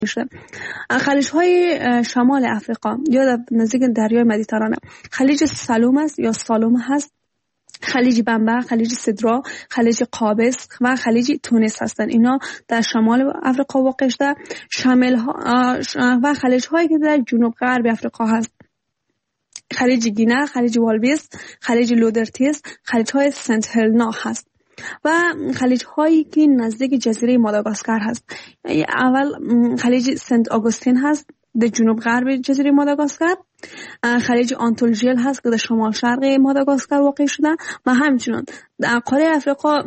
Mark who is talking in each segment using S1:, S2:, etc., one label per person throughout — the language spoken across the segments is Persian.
S1: شده. خلیج های شمال افریقا یا در نزدیک دریای مدیترانه خلیج سالوم است یا سالوم هست، خلیج بمبا، خلیج سدرا، خلیج قابس و خلیج تونس هستند. اینا در شمال افریقا واقع شده. و خلیج هایی که در جنوب غرب افریقا هست، خلیج گینه، خلیج والویس، خلیج لودرتیس، خلیج های سنت هلنا هست و خلیج هایی که نزدیک جزیره ماداگاسکار هست. اول خلیج سنت آگوستین هست در جنوب غرب جزیره ماداگاسکار، خلیج آنتولژیل هست که در شمال شرق ماداگاسکار واقع شده و همچنین در قاره افریقا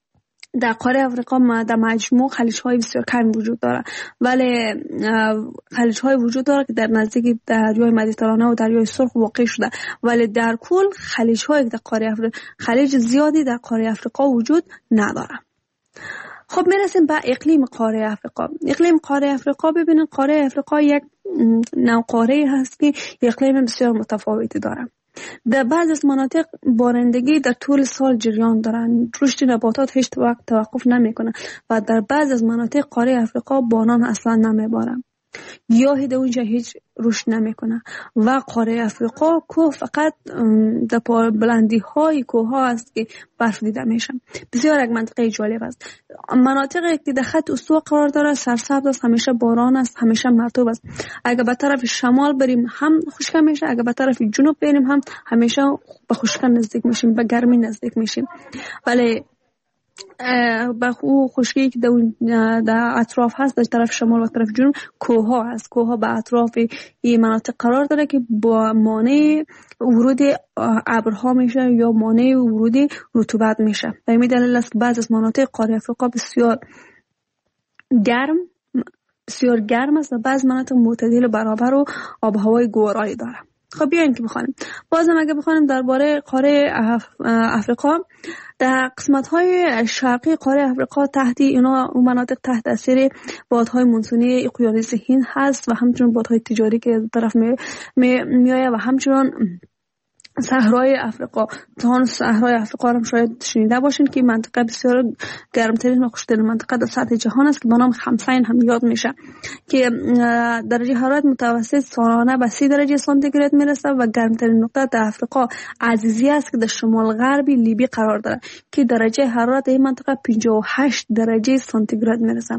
S1: در مجموع خلیج های بسیار کم وجود داره، ولی خلیج های وجود داره که در نزدیک دریای مدیترانه و دریای سرخ واقع شده، ولی در کل خلیج های در قاره افریقا خلیج زیادی در قاره افریقا وجود نداره. خب میرسیم به اقلیم قاره افریقا. اقلیم قاره افریقا، ببینید قاره افریقا یک نوع قاره هست که اقلیم بسیار متفاوتی داره. در بعض از مناطق بارندگی در طول سال جریان دارن، رشد نباتات هیچ وقت توقف نمیکنه و در بعض از مناطق قاره افریقا باران اصلا نمیباره، گیاهی در اونجا هیچ رشد نمیکنه و قاره افریقا کوه فقط در بلندی های کوه ها است که برف دیده میشه. بسیار یک منطقه جالب است. مناطقی که در خط استوا قرار داره سرسبز است، همیشه باران است، همیشه مرطوب است. اگر به طرف شمال بریم هم خشک میشه، اگر به طرف جنوب بریم هم همیشه به خشکی نزدیک میشیم، به گرمی نزدیک میشیم. ولی به خشکی که در اطراف هست در طرف شمال و طرف جنوب کوه ها هست. کوه ها به اطراف این مناطق قرار داره که با مانع ورود ابرها میشه یا مانع ورود رطوبت میشه. به این دلیل است که بعضی از مناطق قاره افریقا بسیار گرم است و بعضی مناطق معتدل و برابر و آب و هوای گورایی داره. خب بیاین که بخوانیم. بازم اگه بخوانیم درباره قاره افریقا، در قسمت‌های شرقی قاره افریقا تحت اون مناطق تحت تاثیر بادهای مونسونی اقیانوس هند هست و همچنین بادهای تجاری که طرف میآید و همچنین صحرای افریقا. صحرای افریقا هم شاید شنیده باشین که منطقه بسیار گرمترین و خوشترین منطقه در سطح جهان است که با نام خمسین هم یاد میشه که درجه حرارت متوسط سالانه به 30 درجه سانتیگراد میرسه و گرمترین نقطه در افریقا عزیزی است که در شمال غربی لیبی قرار داره که درجه حرارت این منطقه 58 درجه سانتیگراد میرسه.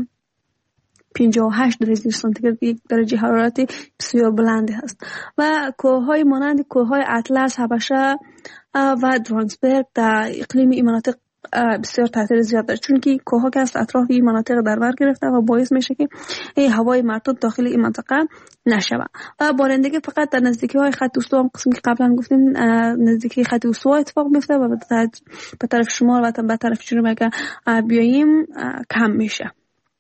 S1: 58 درجه سانتیگراد یک درجه حرارتی بسیار بلندی هست و کوههای مانند کوههای اطلس، حبشه و درانسبرگ در اقلیم این مناطق بسیار تاثیر زیاد داره، چون که کوهها که از اطراف این مناطق در بر گرفته و باعث میشه که این هوای مرطوب داخل این منطقه نشود و بارندگی فقط در نزدیکی های خط استوا، قسمی که قبلا گفتیم نزدیکی خط استوا اتفاق میفته و به طرف شمال و به طرف جنوب اگه بیاییم کم میشه.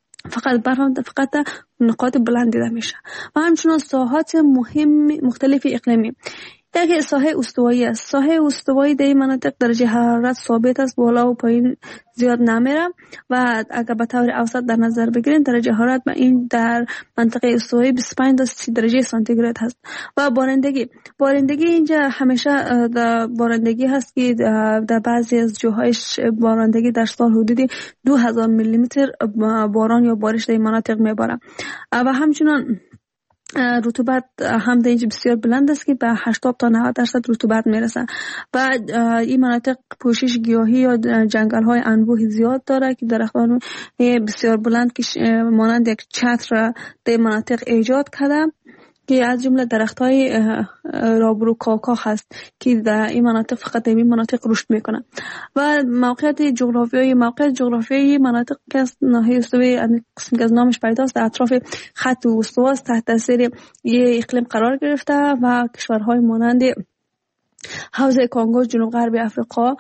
S1: فقط نقاط بلند دیده میشه و همچنین ساحات مختلف اقلیمی. یک ساحه استوایی است. ساحه استوایی در این مناطق درجه حرارت ثابت است، بالا و پایین زیاد نمیره و اگر به طور اوسط در نظر بگیرین درجه حرارت به این در منطقه استوایی 25 تا 30 درجه سانتیگراد هست و بارندگی اینجا همیشه در بارندگی هست که در بعضی از جاهای بارندگی در سال حدود 2000 میلی متر باران یا بارش در این مناطق میباره و همچنین رطوبت هم در اینجا بسیار بلند است که به 80 تا 90% رطوبت میرسه و این مناطق پوشش گیاهی یا جنگل های انبوه زیاد داره که درختان بسیار بلند که مانند یک چتر در مناطق ایجاد کرده که از جمله درخت‌های رابرو کاکا هست که در این مناطق فقط در این مناطق رشد میکنه و موقعیت جغرافیایی مناطق که از ناحیه استوایی قسمی که از نامش پیداست در اطراف خط استوا است، تحت تاثیر یک اقلیم قرار گرفته و کشورهای مانند حوزه کنگو، جنوب غرب افریقا،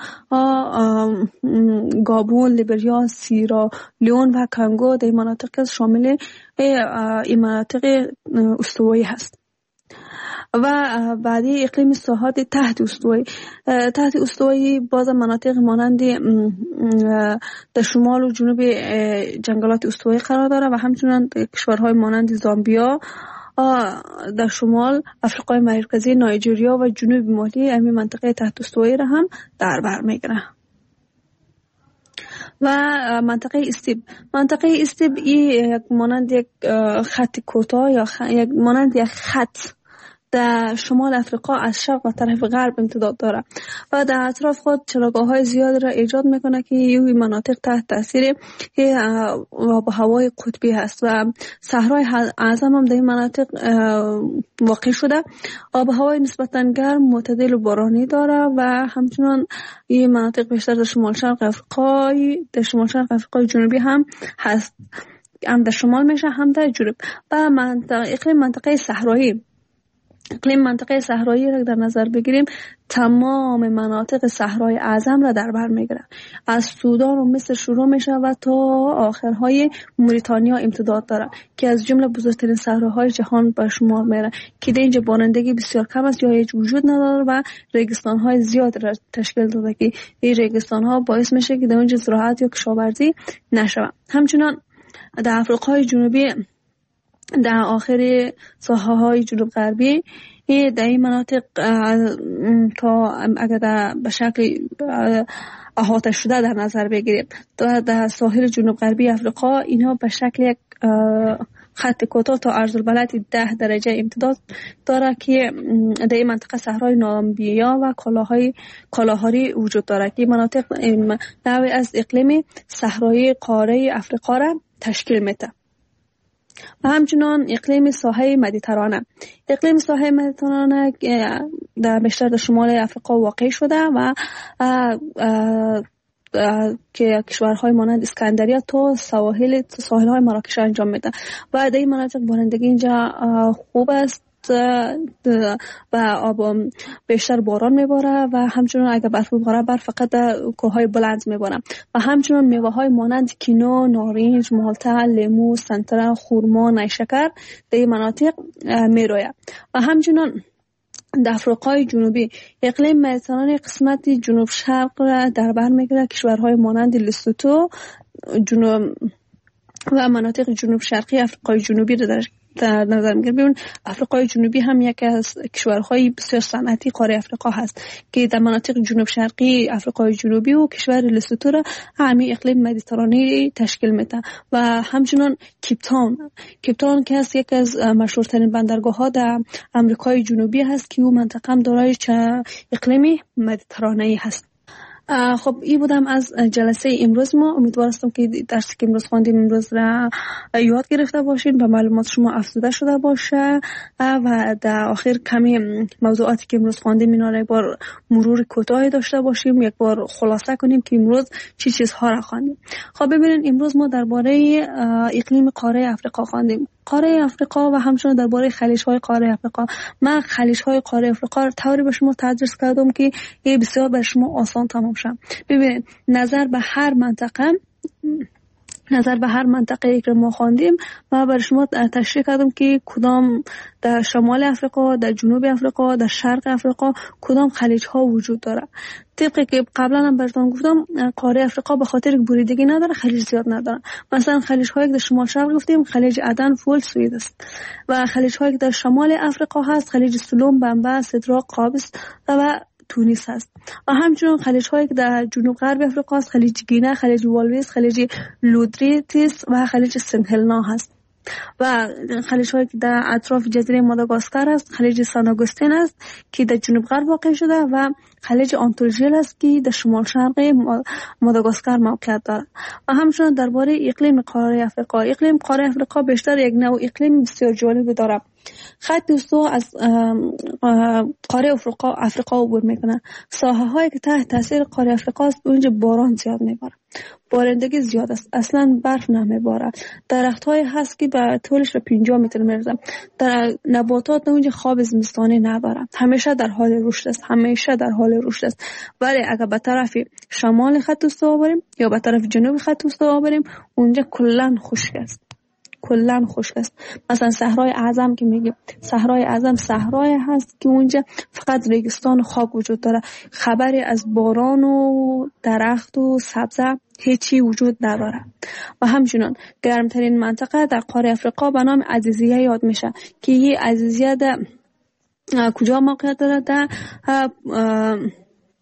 S1: گابون، لیبریا، سیرا لیون و کنگو در مناطق شامل این مناطق استوایی هست. و بعدی اقلیم ساحات تحت استوایی باز مناطق مانند در شمال و جنوب جنگلات استوایی قرار داره و همچنین کشورهای مانند زامبیا در شمال، افریقای مرکزی، نایجریا و جنوب مالی همین منطقه تحت استوایی را هم در بر میگیره. و منطقه استیب یک مانند یک خط کوتاه یا یک مانند یک خط در شمال افریقا از شرق و طرف غرب امتداد داره و در اطراف خود چراگاه‌های زیاد را ایجاد میکنه که این مناطق تحت تاثیر آب و هوای قطبی هست و صحرای اعظم هم در این مناطق واقع شده. آب و هوای نسبتاً گرم، معتدل و بارانی داره و همچنان این مناطق بیشتر در شمال شرق افریقای جنوبی هم هست، هم در شمال میشه هم در جنوب. و اقلیم منطقه صحرایی را در نظر بگیریم، تمام مناطق صحرای اعظم را در بر میگیره. از سودان و مصر شروع میشه و تا آخرهای موریتانیا امتداد داره که از جمله بزرگترین صحراهای جهان به شمار میره که در اینجا بارندگی بسیار کم است یا هیچ وجود نداره و ریگستان‌های زیاد را تشکیل داده که این ریگستان‌ها باعث میشه که در اونجا زراعت یا کشاورزی نشه. همچنان در افریقای جنوبی در آخر ساحه‌های جنوب غربی در این مناطق تا اگر به شکل احاطه شده در نظر بگیریم در ساحل جنوب غربی افریقا، اینها به شکل یک خط کوتاه تا عرض البلد 10 درجه امتداد داره که در این منطقه صحرای نامبیا و کالاهاری وجود داره که مناطق نوعی از اقلیم صحرایی قاره افریقا را تشکیل میده. و همچنان اقلیم ساحل مدیترانه در بیشتر در شمال افریقا واقع شده و که کشورهای مانند اسکندریه تا ساحل‌های مراکش انجام میده و در این مناطق بارندگی اینجا خوب است و آب بیشتر باران میباره و همچنان اگر برف بباره برف فقط در کوههای بلند میباره و همچنان میوه های مانند کینو، نارنج، مالتا، لیمو، سنتره، خرما، نیشکر در این مناطق میروید. و همچنان در افریقای جنوبی اقلیم مدیترانه قسمت جنوب شرق را در بر میگیره. کشورهای مانند لسوتو و مناطق جنوب شرقی افریقای جنوبی را در نظر میگیریم. ببین افریقای جنوبی هم یکی از کشورهای بسیار صنعتی قاره افریقا هست که در مناطق جنوب شرقی افریقای جنوبی و کشور لسوتو را همین اقلیم مدیترانه تشکیل میده. و همچنان کیپتاون که است یکی از مشهورترین بندرگاه‌ها در آمریکای جنوبی هست که او منطقه هم دارای اقلیم مدیترانه هست. خب این بودم از جلسه امروز ما. امیدوارم که درسی که امروز خواندیم امروز را یاد گرفته باشین، به معلومات شما افزوده شده باشه و در آخر کمی موضوعاتی که امروز خواندیم اینا را یک بار مرور کوتاهی داشته باشیم، یک بار خلاصه کنیم که امروز چی چیزها را خواندیم. خب ببینید امروز ما درباره اقلیم قاره افریقا خواندیم، قاره افریقا و همچنان درباره خلیج‌های قاره افریقا. من خلیج‌های قاره افریقا رو طوری به شما تدریس کردم که این بسیار بر شما آسان تمام شه. ببینید نظر به هر منطقه که ما خواندیم و برای شما تشریح کردم که کدام در شمال افریقا، در جنوب افریقا، در شرق افریقا کدام خلیج ها وجود داره. طبقی که قبلا هم براتون گفتم قاره افریقا به خاطر بریدگی نداره خلیج زیاد نداره. مثلا خلیج هایی که در شمال شرق گفتیم خلیج عدن، فول، سوئد است و خلیج هایی که در شمال افریقا هست خلیج سلوم، بمبا، سدراق، قابس و تونس هست. و همچنین خلیج هایی که در جنوب غرب افریقا است خلیج گینه، خلیج والویس، خلیج لودریتیس و خلیج سنت هلنا هست. و خلیج هایی که در اطراف جزیره ماداگاسکار است خلیج سان آگوستین است که در جنوب غرب واقع شده و خلیج آنتوژیل است که در شمال شرق ماداگاسکار موقعیت دارد. و همچنین درباره اقلیم قاره افریقا، اقلیم قاره افریقا بیشتر یک نوع اقلیم بسیار جالب دارد. خط استوا از قاره افریقا عبور میکنه. ساحه هایی که تحت تاثیر قاره افریقا است اونجا باران زیاد میباره، بارندگی زیاد است، اصلا برف نمیباره. درخت های هست که به طولش به 50 متر میرسه. در نباتات اونجا خواب زمستانی نداره، همیشه در حال رشد است. ولی اگر به طرف شمال خط استوا بریم یا به طرف جنوب خط استوا بریم اونجا کلا خشک است. مثلا صحرای اعظم که میگیم، صحرای اعظم صحرای هست که اونجا فقط ریگستان و خاک وجود داره، خبری از باران و درخت و سبزه هیچی وجود نداره. و همچنان گرمترین منطقه در قاره افریقا به نام عزیزیه یاد میشه که این عزیزیه در کجا موقعیت داره؟ در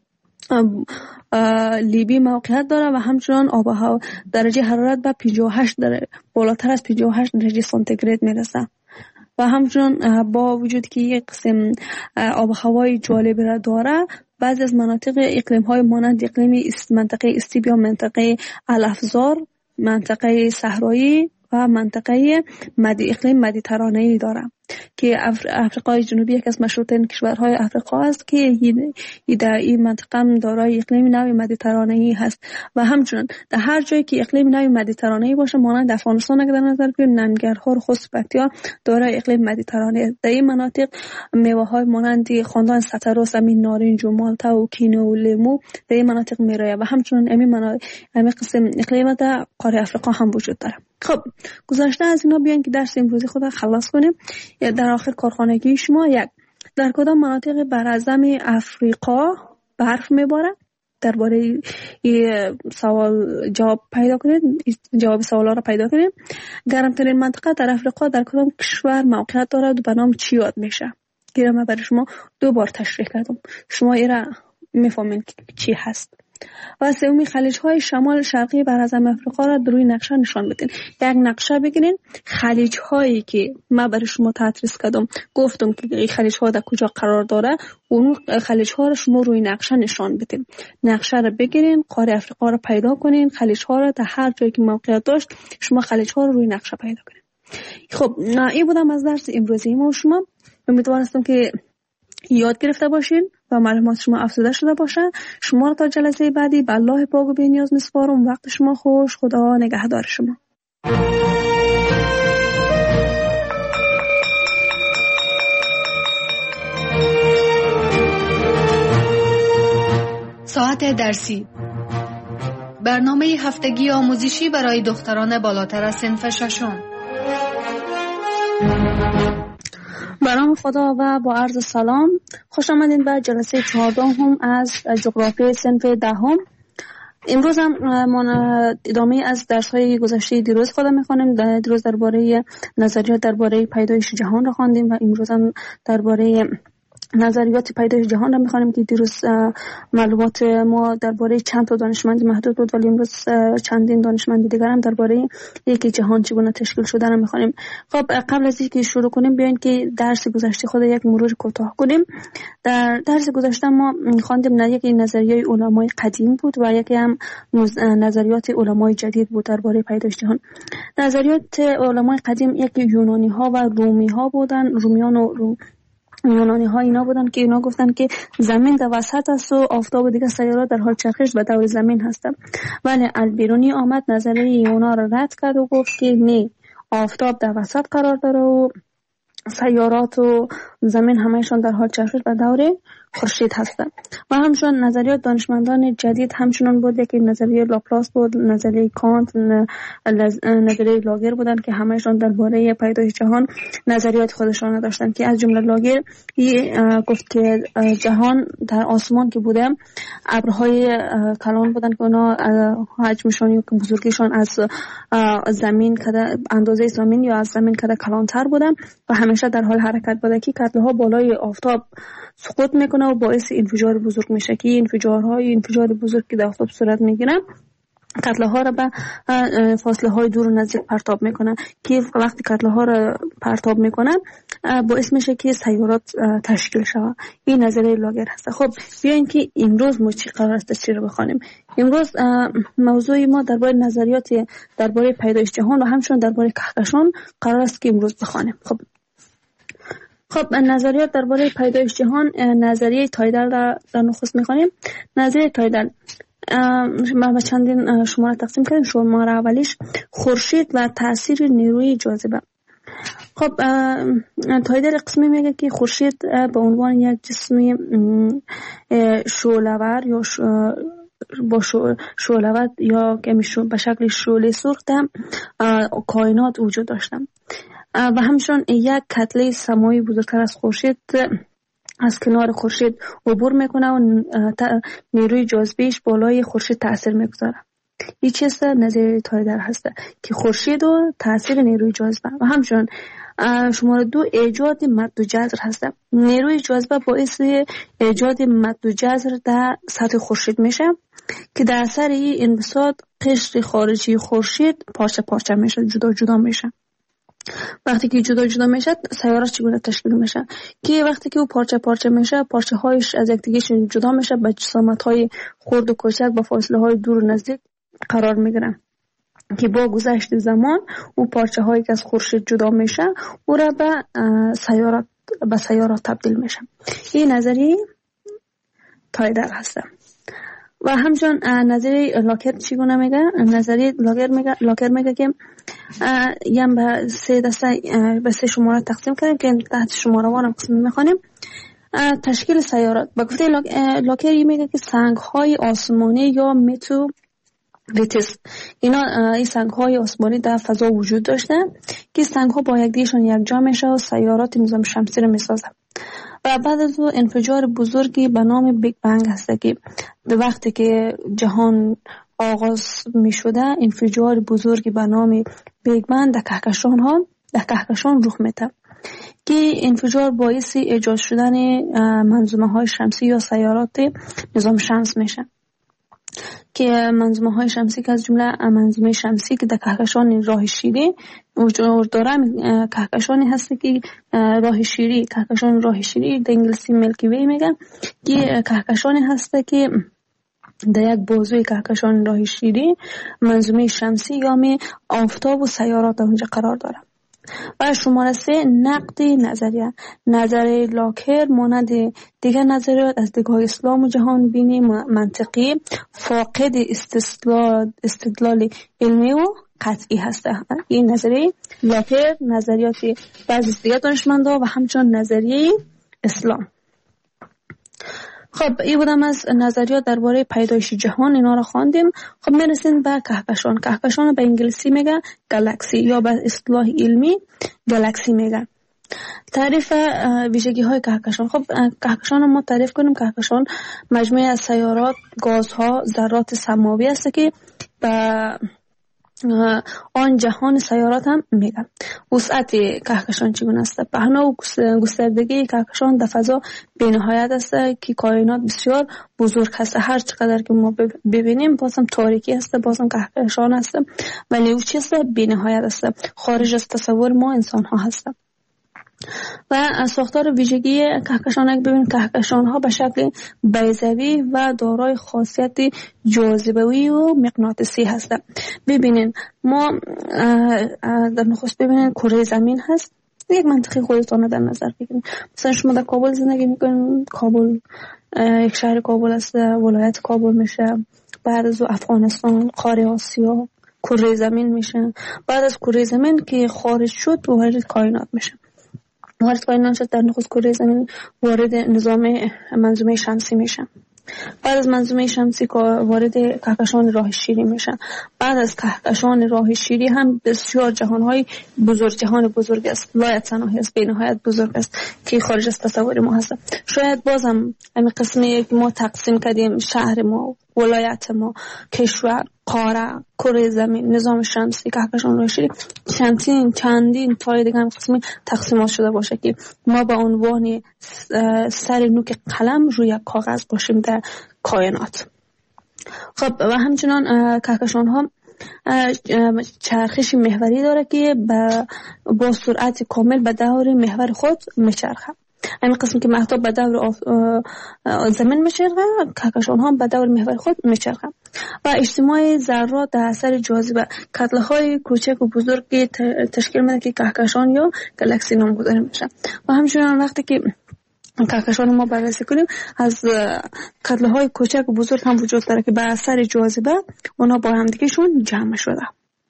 S1: لیبی موقعیت داره و همچنان آب و هوا درجه حرارت به 58 بالاتر از 58 درجه سانتیگراد میرسه و همچنان با وجود که یک قسم آب و هوای جالب را داره، بعضی از مناطق اقلیم های مانند اقلیم منطقه استیبیا، منطقه الافزار، منطقه صحرایی و منطقه اقلیم مدیترانه‌ای داره که افریقای جنوبی یک از مشهورترین کشورهای افریقا است که این منطقه هم دارای اقلیم نوع مدیترانه‌ای هست و همچنین در هر جایی که اقلیم نوع مدیترانه‌ای باشه، مانند افغانستان اگر در نظر بگیریم، ننگرهار، خوست، پکتیا دارای اقلیم مدیترانه‌ای. در این مناطق میوه‌های مانند خواندن ستارو، زمین، نارنج و مالتا و کینو و لیمو در این مناطق میرایه و همچنین همین قسم اقلیم در قاره افریقا هم وجود داره. خب گذشته از اینا بیاین که درس امروزی خود خلاص کنیم. در آخر کارخانگی شما در کدام مناطق براعظم افریقا برف میباره؟ درباره این سوال جواب پیدا کنید، جواب سوالا را پیدا کنید. گرمترین منطقه در افریقا در کدام کشور موقعیت دارد و به نام چی یاد میشه؟ که من برای شما 2 بار تشریح کردم، شما ایرا میفهمین چی هست. و سومی خلیج های شمال شرقی براعظم افریقا را در روی نقشه نشان بدین. یک نقشه بگیرین، خلیج هایی که من برای شما تدریس کردم، گفتم که این خلیج ها در کجا قرار داره، اون خلیج ها را شما روی نقشه نشان بدین. نقشه را بگیرین، قاره افریقا را پیدا کنین، خلیج ها را در هر جایی که موقعیت داشت شما خلیج ها را روی نقشه پیدا کنین. خب این بودم از درس امروزی ما. شما امیدوار هستم که یاد گرفته باشین و معلومات شما افزوده شده باشه. شما را تا جلسه بعدی به الله پاک و بی‌نیاز میسپارم. وقت شما خوش. خدا نگهدار شما.
S2: ساعت درسی، برنامه هفتگی آموزشی برای دختران بالاتر از صنف ششم.
S1: به نام خدا و با عرض سلام، خوش آمدین به جلسه 14 از جغرافی صنف 10. امروز هم ادامه از درس‌های گذشته دیروز خودم می‌خوانیم. دیروز درباره نظریات درباره پیدایش جهان را خواندیم و امروز هم درباره نظریات پیدایش جهان را می‌خوانیم که دیروز معلومات ما درباره چند تا دانشمند محدود بود، ولی امروز چندین دانشمند دیگر هم درباره یکی جهان چگونه تشکیل شده را می‌خوانیم. خب قبل از اینکه شروع کنیم بیاین که درس گذشته خود یک مرور کوتاه کنیم. در درس گذشته ما خواندیم یکی نظریه علمای قدیم بود و یکی هم نظریات علمای جدید بود درباره پیدایش جهان. نظریات علمای قدیم یکی یونانی‌ها و رومی‌ها بودن. رومیان و یونانی ها اینا بودن که اینا گفتن که زمین در وسط است و آفتاب و دیگه سیارات در حال چرخش به دور زمین هستن، ولی البیرونی آمد نظریه اونا را رد کرد و گفت که نه، آفتاب در وسط قرار داره و سیارات و زمین همهشون در حال چرخش به دور خورشید هستند. و همچنین نظریات دانشمندان جدید همچنان بود، یکی نظریه لاپلاس بود، نظریه کانت، نظریه لاگر بودن که همهشون درباره پیدایش جهان نظریات خودشان داشتن که از جمله لاگر گفت که جهان در آسمان که بوده ابرهای کلان بودن که اونا حجمشون یا بزرگیشون از زمین کده اندازه زمین یا از زمین کده کلانتر بودن و همیشه در حال حرکت بوده که کتله‌ها بالای آفتاب سقوط میکنه و باعث انفجار بزرگ میشه که انفجار بزرگ که در آفتاب صورت میگیره کتله ها را به فاصله های دور و نزدیک پرتاب میکنه که وقتی کتله ها را پرتاب میکنه باعث میشه که سیارات تشکیل شود. این نظریه لاگر هست. خب بیاین که امروز ما چی قرار است چی رو بخوانیم. امروز موضوع ما درباره نظریات درباره پیدایش جهان و همچنین درباره کهکشان قرار است که امروز بخوانیم. خب نظریات درباره پیدایش جهان، نظریه تایدل را در نخست میخوانیم. نظریه تایدل ما به چندین شماره تقسیم کردیم. شماره اولیش خورشید و تاثیر نیروی جاذبه. خب تایدل قسمی میگه که خورشید به عنوان یک جسم شعله‌ور یا با شعله‌ور یا که به شکل شعله سرخ در کائنات وجود داشتن و همچنین یک کتله سماوی بزرگتر از خورشید از کنار خورشید عبور میکنه و نیروی جاذبهش بالای خورشید تاثیر میگذاره. این چیز نظریه تایدل هست که خورشید و تاثیر نیروی جاذبه و همچنین شماره 2 ایجاد مد و جزر هست. نیروی جاذبه باعث ایجاد مد و جزر در سطح خورشید میشه که در اثر این انبساط قشر خارجی خورشید پارچه پارچه میشه، جدا جدا میشه. وقتی که جدا جدا میشه سیارات چگونه تشکیل میشه؟ که وقتی که او پارچه پارچه میشه، پارچه هایش از یکدیگه جدا میشه، به جسامت های خرد و کوچک با فاصله های دور و نزدیک قرار میگیرن که با گذشت زمان او پارچه هایی که از خورشید جدا میشه او را به سیارات تبدیل میشه. این نظریه تایلر هست. و همچنین نظریه لاکر چگونه میگه؟ نظریه لاکر میگه که یم به سه شماره تقسیم کردیم که تحت شماره وان هم قسم میخوانیم. تشکیل سیارات با گفته لاکر میگه که سنگ های آسمانی یا میتوریتس، این سنگ های آسمانی در فضا وجود داشته که سنگ ها با یکدیگه‌شان یکجا میشه و سیارات نظام شمسی رو میسازه. و بعد از اون انفجار بزرگی به نام بیگ بنگ هست که وقتی که جهان آغاز می شده، انفجار بزرگی به نام بیگ بنگ در کهکشان رخ میده که انفجار باعث ایجاد شدن منظومه های شمسی یا سیارات نظام شمس میشه که منظومه های شمسی که از جمله منظومه شمسی که در کهکشان راه شیری وجود داره، کهکشانی هست که کهکشان راه شیری در انگلیسی میلکی وی میگن که کهکشانی هست که در یک بازوی کهکشان راه شیری منظومه شمسی یا آفتاب و سیارات اونجا قرار داره. و شماره 3 نقد نظریه لاکر مانند دیگر نظریات از دیدگاه اسلام و جهان بینی منطقی فاقد استدلال علمی و قطعی هست. این نظریه لاکر نظریات بعضی دیگر دانشمندان و همچنین نظریه اسلام. خب این بودم از نظریات درباره پیدایش جهان، اینا رو خواندیم. خب میرسیم به کهکشان به انگلیسی میگه گالاکسی یا به اصطلاح علمی گالاکسی میگه. تعریف ویژگی های کهکشان. خب کهکشان ما تعریف کنیم. کهکشان مجموعه از سیارات، گازها، ذرات سماوی است که به آن جهان سیارات هم میگن. وسعت کهکشان چگونه است؟ پهنا و گستردگی کهکشان در فضا بی‌نهایت است که کائنات بسیار بزرگ است. هر چقدر که ما ببینیم بازم تاریکی است، بازم کهکشان است، ولی او چیست؟ بی‌نهایت است، خارج از تصور ما انسان ها هست. و ساختار ویژگی کهکشان ببینیم کهکشان ها به شکل بیضوی و دارای خاصیت جاذبه‌ای و مغناطیسی هستند. ببینین ما در نخست ببینین کره زمین هست. یک منطقه خودتون در نظر بگیرید. مثلا شما در کابل زندگی میکنین، کابل یک شهر کابل است، ولایت کابل میشه. بعد از افغانستان، قاره آسیا، کره زمین میشه. بعد از کره زمین که خارج شد وارد کائنات میشه. وارد کائنات شد در نخست کره زمین وارد نظام منظومه شمسی میشه. بعد از منظومه شمسی وارد کهکشان راه شیری میشه. بعد از کهکشان راه شیری هم بسیار جهان بزرگ است، لایتناهی است، بی‌نهایت بزرگ است که خارج از تصور ما هست. شاید بازم همین قسمی که ما تقسیم کردیم، شهر ما، ولایت ما، کشور، قاره، کره زمین، نظام شمسی، کهکشان راه شیری، چندین تای دیگه هم قسمی تقسیمات شده باشه که ما به عنوان سر نوک قلم روی کاغذ باشیم در کائنات. خب و همچنان کهکشان ها چرخش محوری داره که با سرعت کامل به دور محور خود میچرخه. همین قسم که مهتاب به دور زمین میچرخه، کهکشان ها به دور محور خود میچرخه. و اجتماع ذرات در اثر جاذبه کتله های کوچک و بزرگی تشکیل میده که کهکشان یا گالاکسی نامگذاری میشه. و همچنین وقتی که کهکشان ما بررسی کنیم از کتله های کوچک و بزرگ هم وجود داره که به اثر جاذبه اونا با هم دیگه شون جمع شده.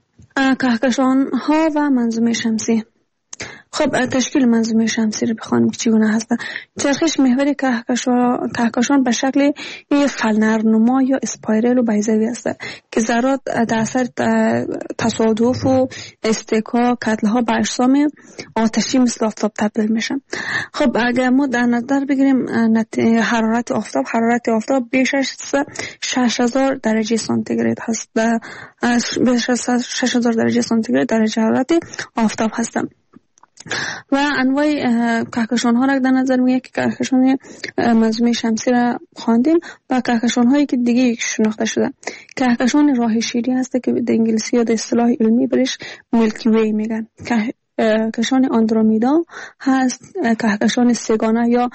S1: کهکشان ها و منظومه شمسی. خب تشکیل منظومه شمسی رو بخوانیم که چگونه هست. چرخش محوری کهکشان به شکل فلنرنما یا اسپایرل و بیضوی است که ذرات در اثر تصادف و استکاک کتله به اجسام آتشی مثل آفتاب تبدیل میشن. خب اگر ما در نظر بگیریم حرارت آفتاب بیش از 6000 درجه سانتیگراد هست. بیش از 6000 درجه سانتیگراد درجه حرارت آفتاب هست. و انواع کهکشان ها را در نظر میگیره که کهکشان منظومه شمسی را خواندیم و کهکشان هایی که دیگه شناخته شده. کهکشان راه شیری هست که در انگلیسی یا در اصطلاح علمی برش میلکی وی میگن. کهکشان آندرومیدا هست، کهکشان سگانه یا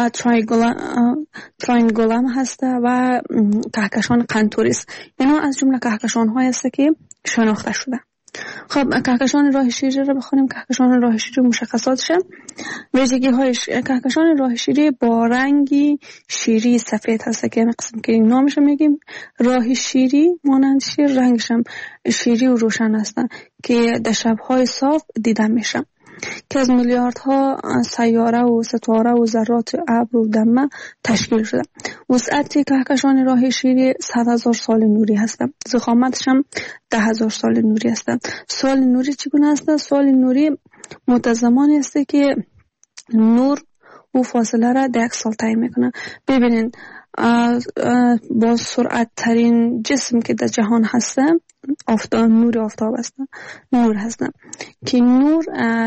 S1: تراینگولم هست و کهکشان قنتوریس. اینا از جمله کهکشان هایی هست که شناخته شده. خب کهکشان راه شیری رو بخونیم. کهکشان راه شیری مشخصاتش، ویژگی هایش: کهکشان راه شیری با رنگی شیری سفید هست که قسم که نامش میگیم راه شیری، مانند شیر، رنگش هم شیری و روشن هستن که در شب‌های صاف دیده میشه، که از میلیاردها سیاره و ستاره و ذرات ابر و دمه تشکیل شده. وسعت کهکشان راه شیری 100,000 سال نوری هست. ضخامتش هم 10,000 سال نوری هست. سال نوری چگونه است؟ سال نوری متزمانی است که نور و فاصله را در یک سال تعیین میکنه. ببینید با سرعت ترین جسم که در جهان هست آفتاب، نور آفتاب هست، نور هست که نور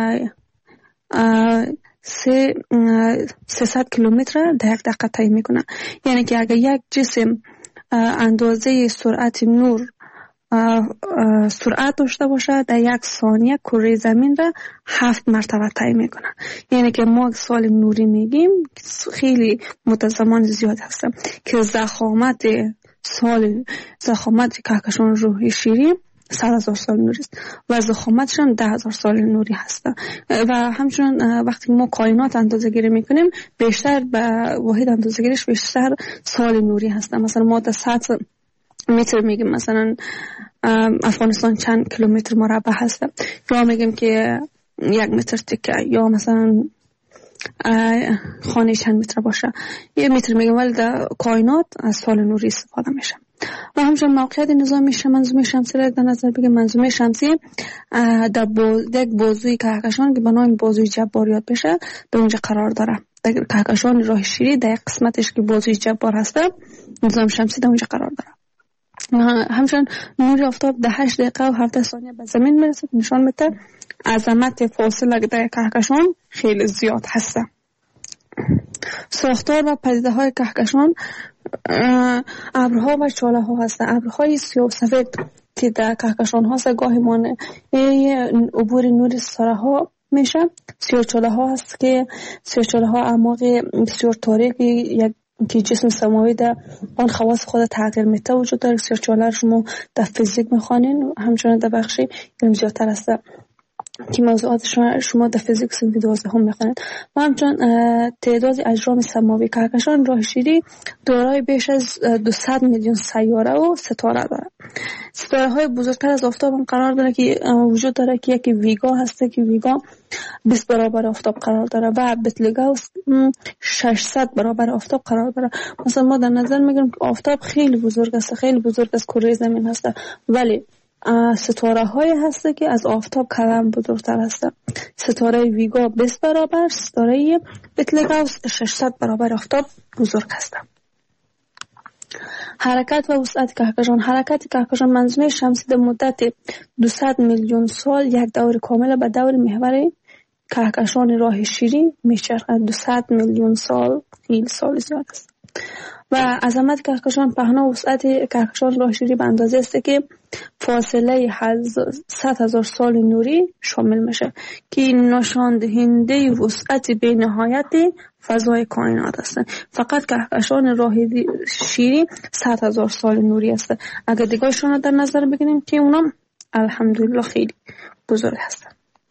S1: 300 کیلومتر در یک دقیقه طی میکنه. یعنی که اگر یک جسم اندازه سرعت نور سرعت داشته باشه، در یک ثانیه کره زمین را 7 مرتبه طی میکنه. یعنی که ما سال نوری میگیم خیلی متزمان زیاد هست که ضخامت کهکشان راه شیری 100,000 سال نوری است و ضخامتش هم 10,000 سال نوری هست. و همچنین وقتی ما کائنات اندازه گیری میکنیم بیشتر به واحد اندازه گیریش بیشتر سال نوری هست. مثلا ما در سطح متر میگیم مثلا افغانستان چند کیلومتر مربع هست، یا میگیم که 1 متر تکه، یا مثلا خانه چند متر باشه 1 متر میگیم، ولی در کائنات از سال نوری استفاده میشه. و همچنین موقعیت نظام منظومه شمسی را در نظر بگیریم. منظومه شمسی در یک بازوی کهکشان که به نام بازوی جبار یاد بشه در اونجا قرار داره. در کهکشان راه شیری در یک قسمتش که بازوی جبار هست نظام شمسی در اونجا قرار داره. همچنین نور آفتاب در 8 دقیقه و 17 ثانیه به زمین میرسه، نشان میده عظمت فاصله در کهکشان خیلی زیاد هست. ساختار و پدیده های کهکشان: ابرها و چاله ها هستند. ابرهای سیاه و سفید که در کهکشان هاست گاهی مانع عبور نور ستاره ها میشه. سیاه چاله ها هست که سیاه چاله ها اعماق بسیار تاریکی یک که جسم سماوی در آن خواص خود تغییر میده وجود داره. سیاه چاله شما در فیزیک میخوانین، همچنین در بخش علم زیادتر هست که موضوعات شما در فیزیک سنف 12 هم میخوانید. و همچنین تعداد اجرام سماوی کهکشان راه شیری دارای بیش از 200 میلیون سیاره و ستاره داره. ستاره های بزرگتر از آفتاب هم قرار داره که وجود داره که یکی ویگا هسته که ویگا 20 برابر آفتاب قرار داره و بتلگاوس 600 برابر آفتاب قرار داره. مثلا ما در نظر میگیریم که آفتاب خیلی بزرگ است، خیلی بزرگ از کره زمین هست، ولی ستاره های هسته که از آفتاب کلم بزرگتر هسته. ستاره ویگا 20 برابر، ستاره بتلگاوس 600 برابر آفتاب بزرگ هسته. حرکت و وسعت کهکشان: حرکت کهکشان منظومه شمسی در مدت 200 میلیون سال یک دور کامل به دور محور کهکشان راه شیری میچرخد. 200 میلیون سال خیلی سال زیاد است. و عظمت کهکشان: پهنا و وسعت کهکشان راه شیری به اندازه است که فاصله 100,000 سال نوری شامل میشه که نشان دهنده وسعت بی‌نهایت فضای کائنات است. فقط کهکشان راه شیری 100,000 سال نوری است. اگر دیگه‌شون در نظر بگیریم که اونا الحمدلله خیلی بزرگ هستن.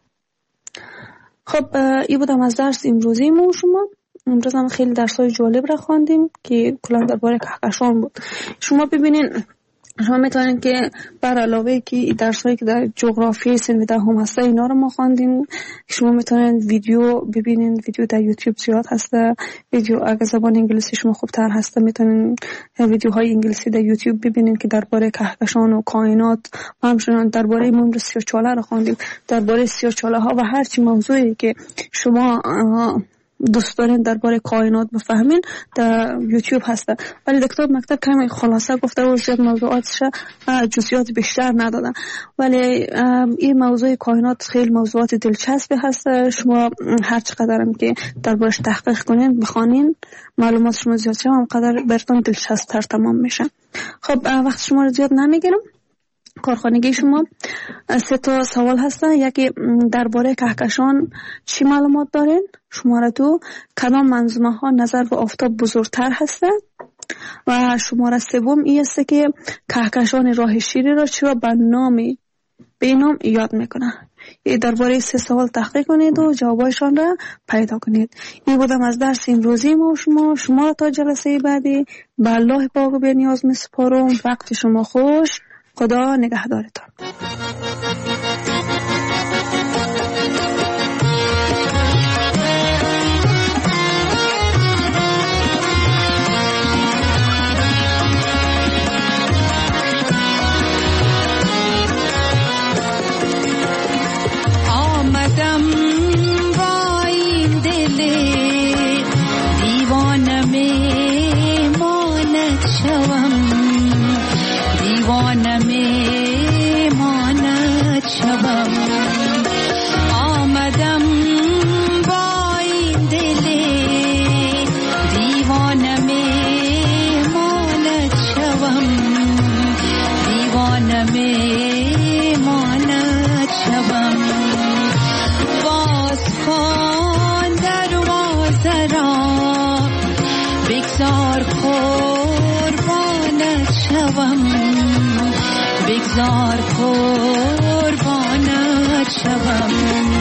S1: خب این بودم از درس امروزی ما شما. امروز هم خیلی درس‌های جالب را خواندیم که کلا درباره کهکشان بود. شما ببینین، شما میتونین که بر علاوه که درسایی که در جغرافی سنف 10 هم هسته اینا رو ما خواندیم، شما میتونین ویدیو ببینین. ویدیو در یوتیوب زیاد هسته. ویدیو اگه زبان انگلیسی شما خوبتر هسته میتونین ویدیوهای انگلیسی در یوتیوب ببینین که درباره کهکشان و کائنات و همچنین درباره موج سیاه‌چاله رو خواندیم. درباره سیاه‌چاله ها و هر چی موضوعی که شما دوست دارین درباره کائنات بفهمین در یوتیوب هسته، ولی در کتاب مکتب کمی خلاصه گفته و زیاد موضوعاتش جزئیات بیشتر ندادن. ولی این موضوع کائنات خیلی موضوعات دلچسبی هست. شما هر چقدرم که دربارش تحقیق کنین بخوانین معلومات شما زیاد شه هم قدر براتون دلچسب‌تر تمام میشه. خب وقت شما رو زیاد نمیگیرم. کارخانگی شما 3 سوال هستن. یکی درباره کهکشان چی معلومات دارین؟ شماره 2 کدام منظومه ها نظر به آفتاب بزرگتر هسته؟ و شماره 3 این است که کهکشان راه شیری را چرا به نام یاد میکنه؟ درباره 3 سوال تحقیق کنید و جوابایشان را پیدا کنید. این بودم از درس امروزی ما و شما را تا جلسه بعدی به الله پاک و بی‌نیاز میسپارم. وقت شما خوش. خدا نگهدارتان.
S3: آمدم با این دل دیوانه میماند شوم، دیوانه میماند شوم. آمدم با این دل دیوانه میماند شوم، دیوانه میماند شوم. باز کن دروازه را بگذار قربانت شوم، بگذار قربانت شوم.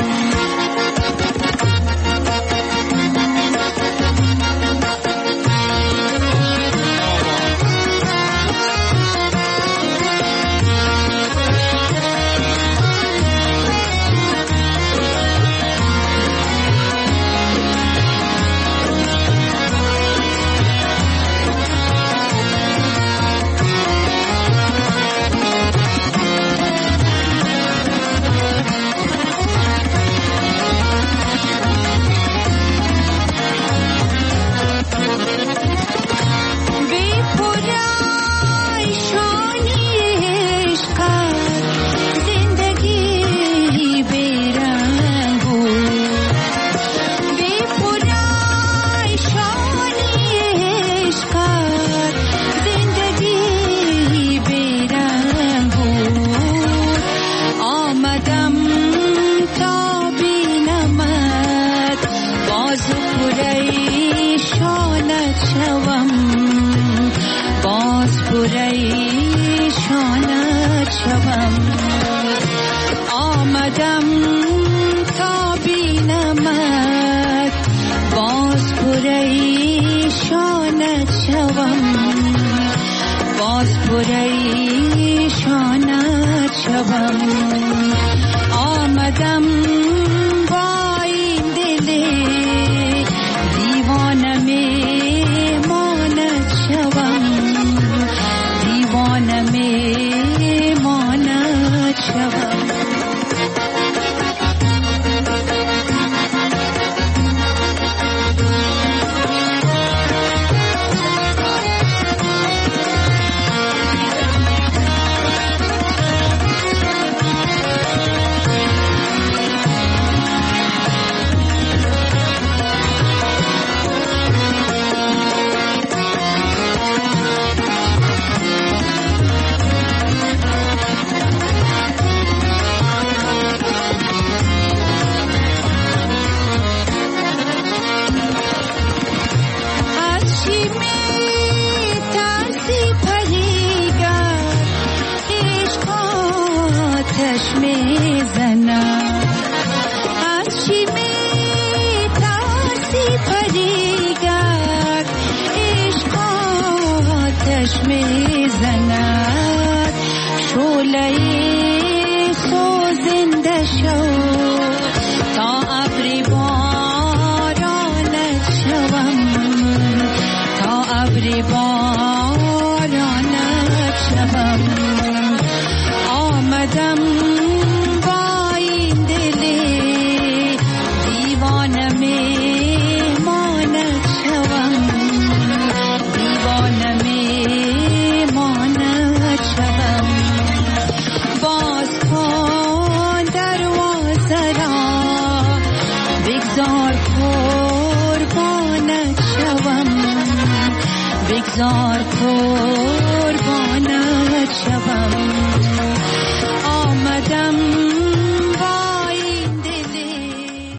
S3: آمدم تا بینمت باز پریشانت شوم، باز پریشانت شوم. آمدم با این دل دیوانه میماند شوم، دیوانه میماند شوم. بگذار قربانت شوم